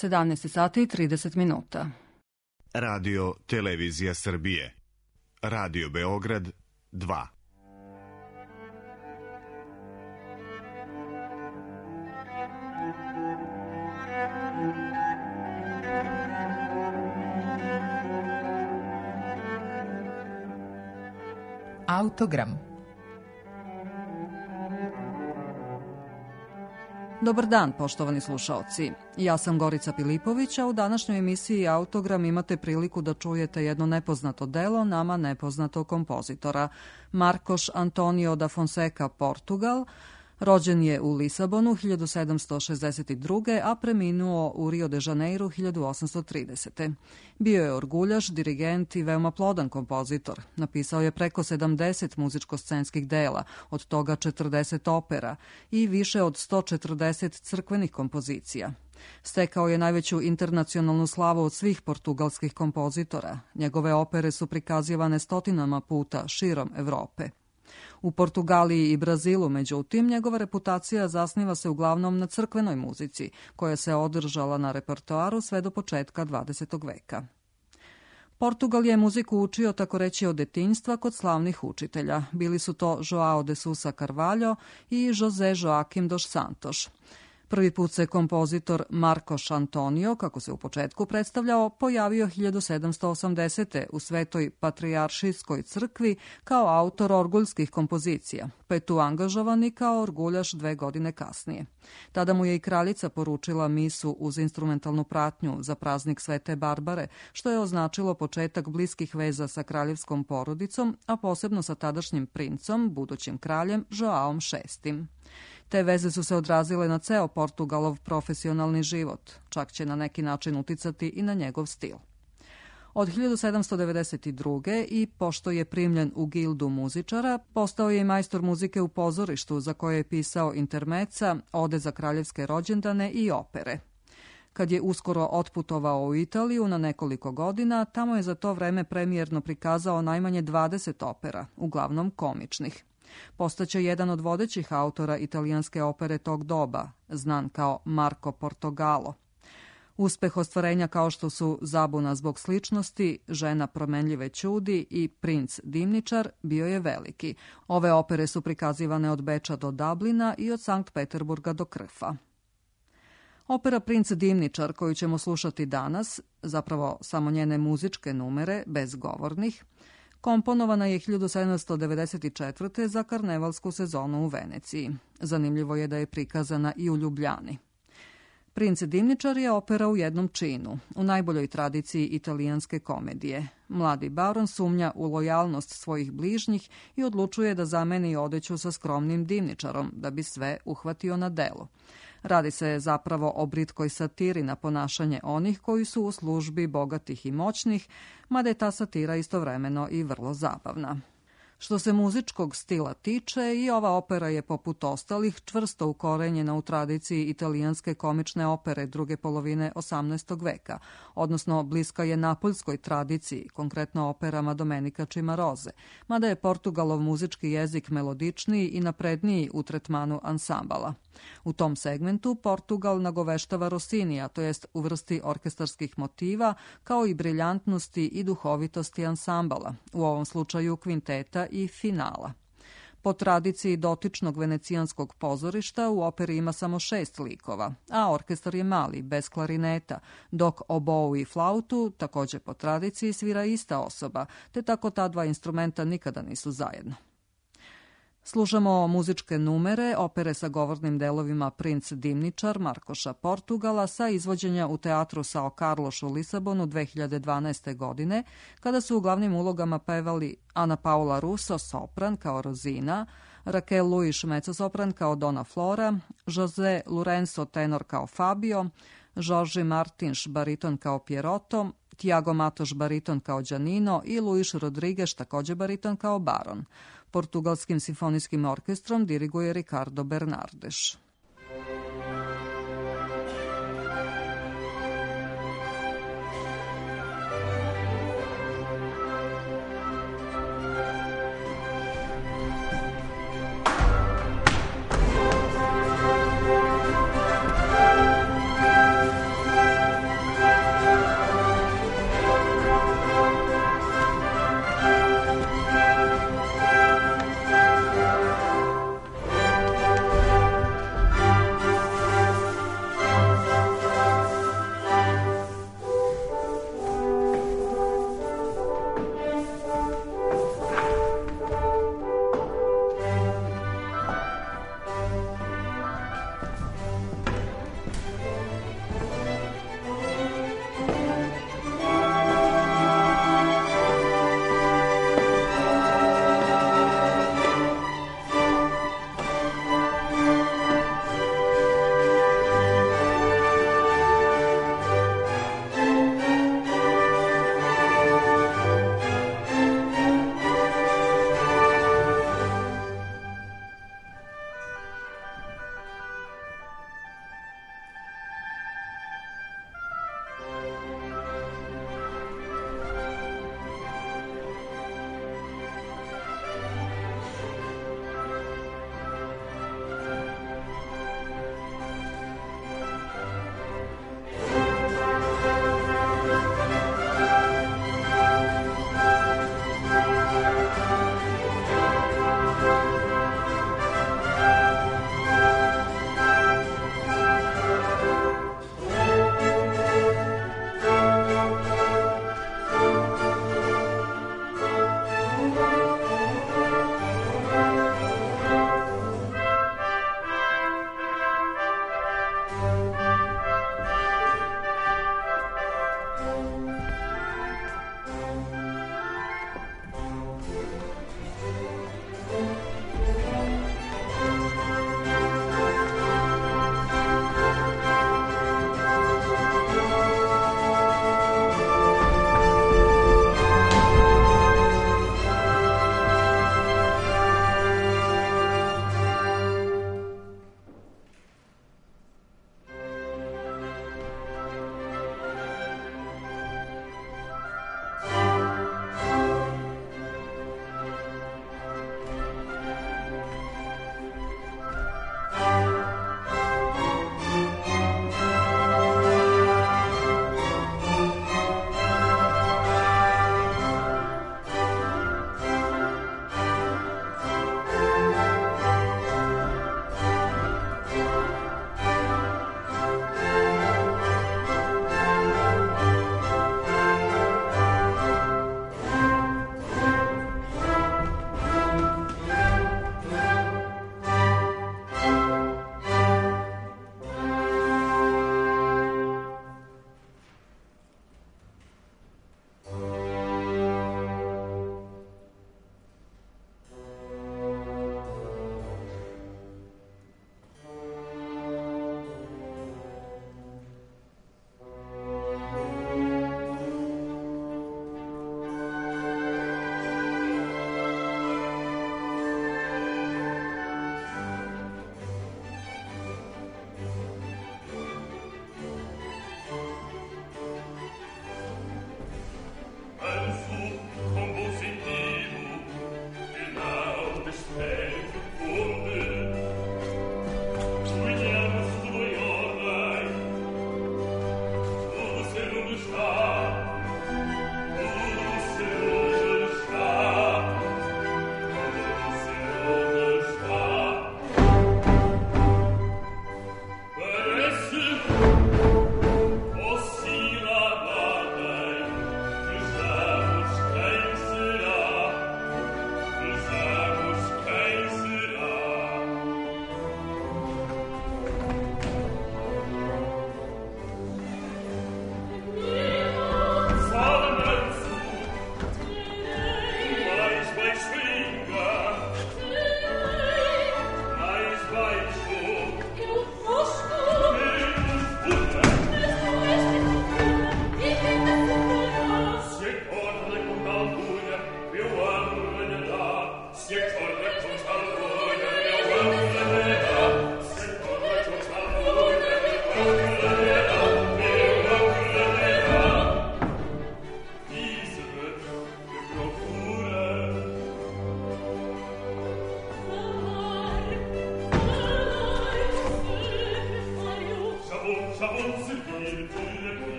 17 sati i 30 minuta. Radio Televizija Srbije. Radio Beograd 2. Autogram. Dobar dan, poštovani slušaoci. Ja sam Gorica Pilipović, a u današnjoj emisiji Autogram imate priliku da čujete jedno nepoznato delo nama nepoznatog kompozitora. Marcos Antonio da Fonseca, Portugal. Rođen je u Lisabonu 1762. a preminuo u Rio de Janeiro 1830. Bio je orguljaš, dirigent i veoma plodan kompozitor. Napisao je preko 70 muzičko-scenskih dela, od toga 40 opera i više od 140 crkvenih kompozicija. Stekao je najveću internacionalnu slavu od svih portugalskih kompozitora. Njegove opere su prikazivane stotinama puta širom Evrope. U Portugaliji i Brazilu, međutim, njegova reputacija zasniva se uglavnom na crkvenoj muzici, koja se održala na repertoaru sve do početka 20. veka. Portugal je muziku učio tako reći od detinjstva kod slavnih učitelja. Bili su to João de Sousa Carvalho i José Joaquim dos Santos. Prvi put se kompozitor Marcos Antonio, kako se u početku predstavljao, pojavio 1780. u Svetoj patrijaršijskoj crkvi kao autor orguljskih kompozicija, pa je tu angažovan i kao orguljaš 2 godine kasnije. Tada mu je i kraljica poručila misu uz instrumentalnu pratnju za praznik Svete Barbare, što je označilo početak bliskih veza sa kraljevskom porodicom, a posebno sa tadašnjim princom, budućim kraljem Joaom VI. Te veze su se odrazile na ceo Portugalov profesionalni život, čak će na neki način uticati i na njegov stil. Od 1792. i pošto je primljen u gildu muzičara, postao je i majstor muzike u pozorištu za koje je pisao intermeca, ode za kraljevske rođendane i opere. Kad je uskoro otputovao u Italiju na nekoliko godina, tamo je za to vreme premijerno prikazao najmanje 20 opera, uglavnom komičnih. Postaće jedan od vodećih autora italijanske opere tog doba, znan kao Marco Portogallo. Uspeh ostvarenja kao što su Zabuna zbog sličnosti, Žena promenljive ćudi i Princ dimničar bio je veliki. Ove opere su prikazivane od Beča do Dublina i od Sankt Peterburga do Krfa. Opera Princ dimničar, koju ćemo slušati danas, zapravo samo njene muzičke numere, bez govornih, komponovana je 1794. za karnevalsku sezonu u Veneciji. Zanimljivo je da je prikazana i u Ljubljani. Princ dimničar je opera u jednom činu, u najboljoj tradiciji italijanske komedije. Mladi baron sumnja u lojalnost svojih bližnjih i odlučuje da zameni odeću sa skromnim dimničarom, da bi sve uhvatio na delu. Radi se zapravo o britkoj satiri na ponašanje onih koji su u službi bogatih i moćnih, mada je ta satira istovremeno i vrlo zabavna. Što se muzičkog stila tiče, i ova opera je poput ostalih čvrsto ukorenjena u tradiciji italijanske komične opere druge polovine 18. veka, odnosno bliska je napoljskoj tradiciji, konkretno operama Domenica Cimaroze, mada je Portugalov muzički jezik melodičniji i napredniji u tretmanu ansambala. U tom segmentu Portugal nagoveštava Rossinija, to jest u vrsti orkestarskih motiva, kao i briljantnosti i duhovitosti ansambala, u ovom slučaju kvinteta i finala. Po tradiciji dotičnog venecijanskog pozorišta u operi ima samo 6 likova, a orkestar je mali, bez klarineta, dok obou i flautu, također po tradiciji, svira ista osoba, te tako ta dva instrumenta nikada nisu zajedno. Slušamo muzičke numere opere sa govornim delovima Princ dimničar Marcosa Portugala sa izvođenja u teatru São Carlos u Lisabonu 2012. godine, kada su u glavnim ulogama pevali Ana Paula Russo, sopran kao Rozina, Raquel Luis, mezzosopran kao Dona Flora, José Lourenço, tenor kao Fabio, Jorge Martins, bariton kao Pierotto, Tiago Matos, bariton kao Giannino i Luis Rodrigues, također bariton kao Baron. Portugalskim simfonijskim orkestrom diriguje Ricardo Bernardes.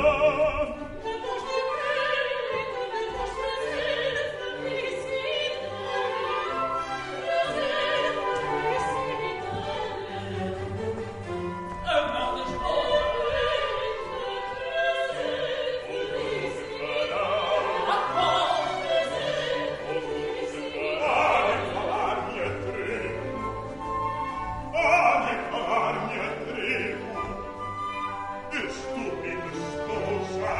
Stupido sposa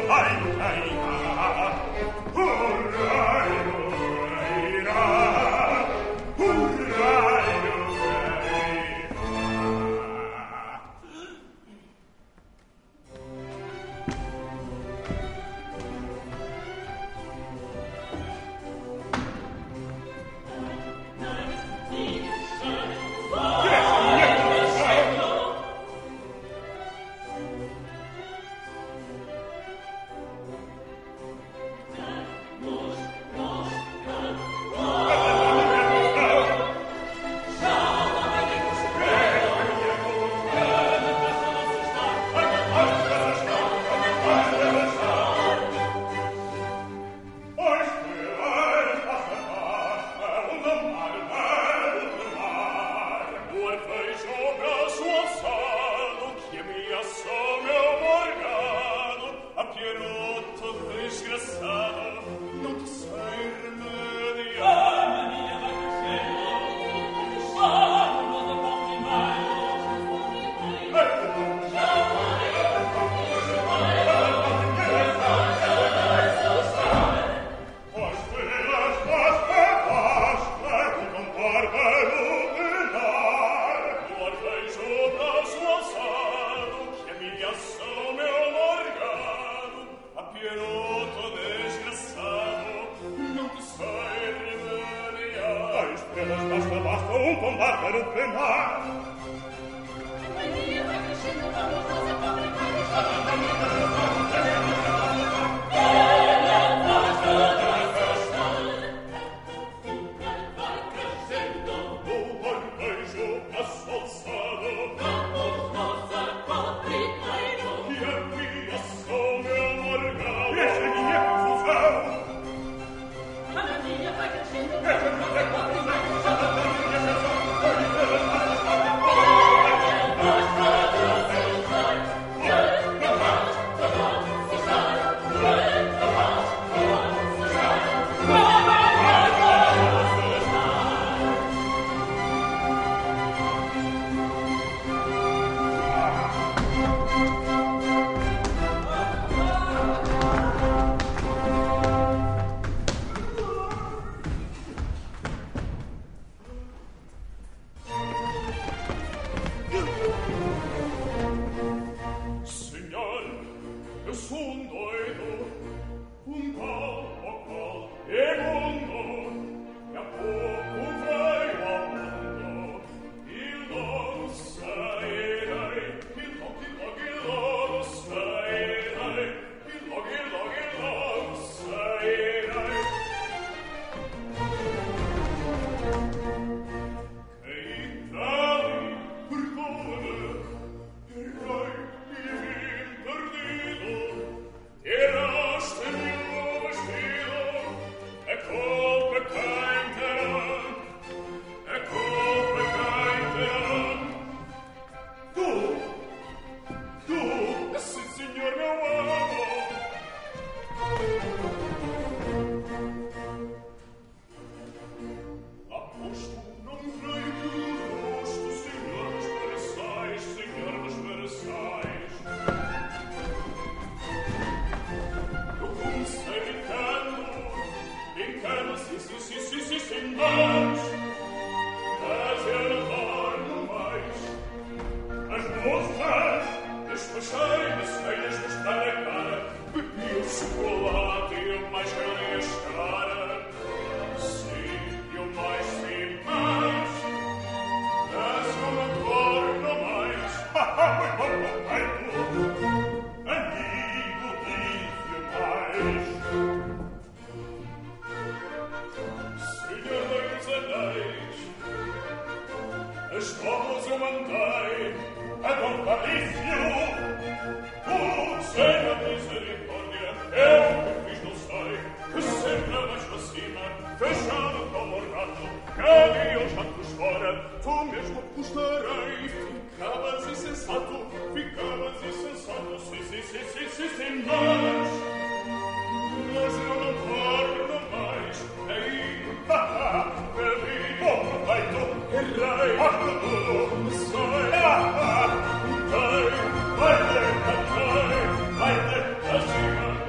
Vai,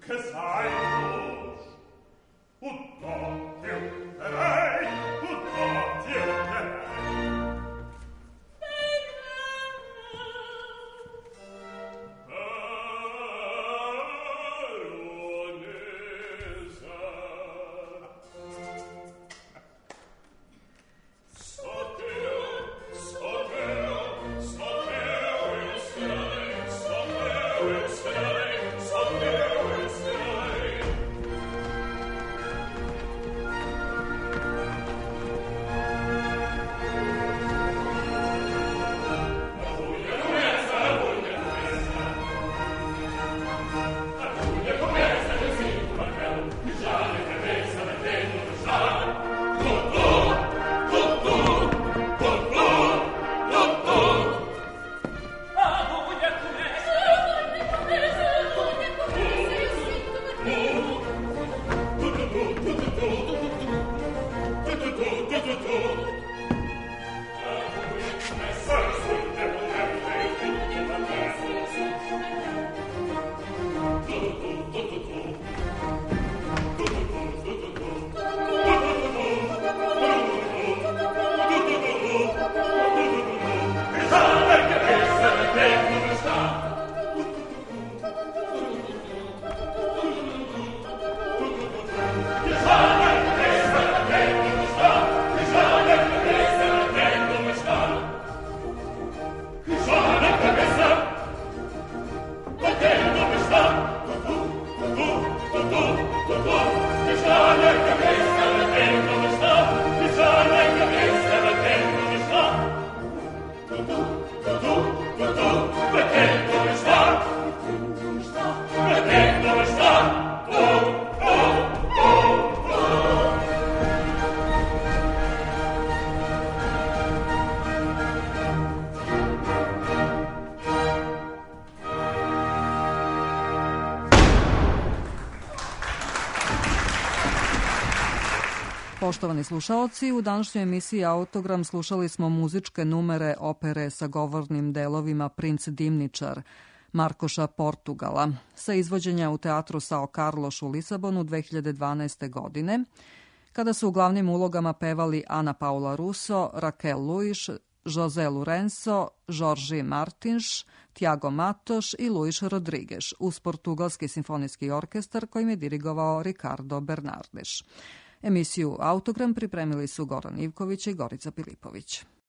Poštovani slušaoci, u današnjoj emisiji Autogram slušali smo muzičke numere opere sa govornim delovima Princ Dimničar Markoša Portugala sa izvođenja u teatru Sao Carlos u Lisabonu 2012. godine, kada su u glavnim ulogama pevali Ana Paula Russo, Raquel Luis, José Lourenço, Jorge Martins, Tiago Matos i Luis Rodrigues uz Portugalski simfonijski orkestar kojim je dirigovao Ricardo Bernardes. Emisiju Autogram pripremili su Goran Ivković i Gorica Pilipović.